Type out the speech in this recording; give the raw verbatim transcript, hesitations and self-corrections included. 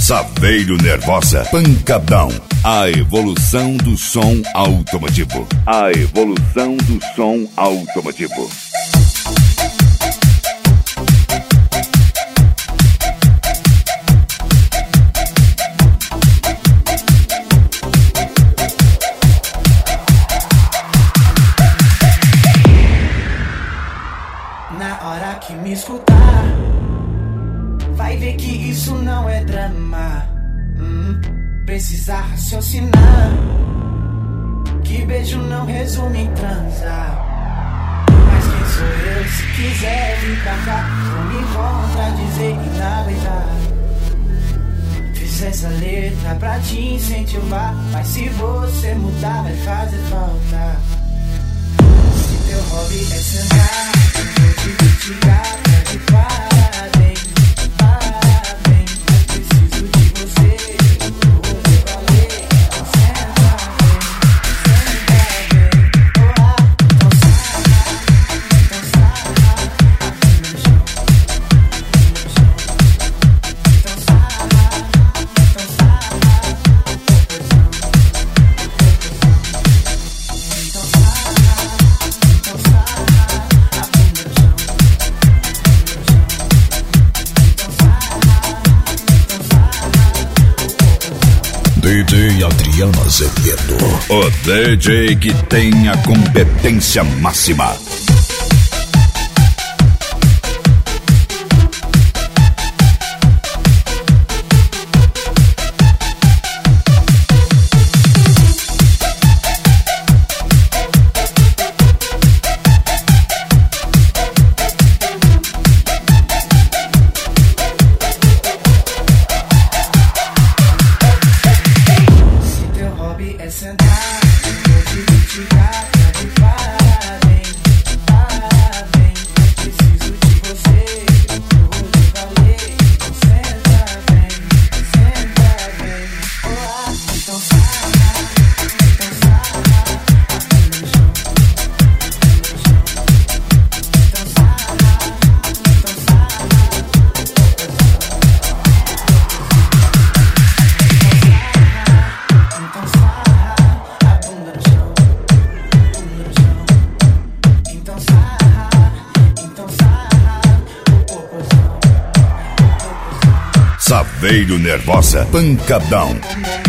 Saveiro Nervosa, pancadão. A evolução do som automotivo. A evolução do som automotivo. Na hora que me escutar, vai ver que isso não é drama. hum, Precisa raciocinar, que beijo não resume em transar. Mas quem sou eu se quiser vir pra cá? Não me contradizer e navegar. Fiz essa letra pra te incentivar, mas se você mudar vai fazer falta. Se teu hobby é sentar, vou te criticar, tá de parabéns, parabéns. Mas preciso de você, vou te valer. Senta bem, senta bem. Oh, ah, então sarra, então sarra. Aqui no chão, aqui no chão. Então sarra, então sarra. Opressão, opressão. Então sarra, então sarra. Aqui no chão, aqui no chão. Então sarra, então sarra. D J Adriano Azevedo, o D J que tem a competência máxima. Se teu hobby é sentar, vou te criticar, tá de parabéns, parabéns. Mas preciso de você, vou te valer. Senta bem, senta bem. Oh, ah, então sarra, então sarra. Aqui no chão, aqui no chão. Então sarra, então sarra. Então sarra, a bunda no chão, bunda no chão. Então sarra, então sarra, o popozão, o popozão. Saveiro Nervosa, pancadão.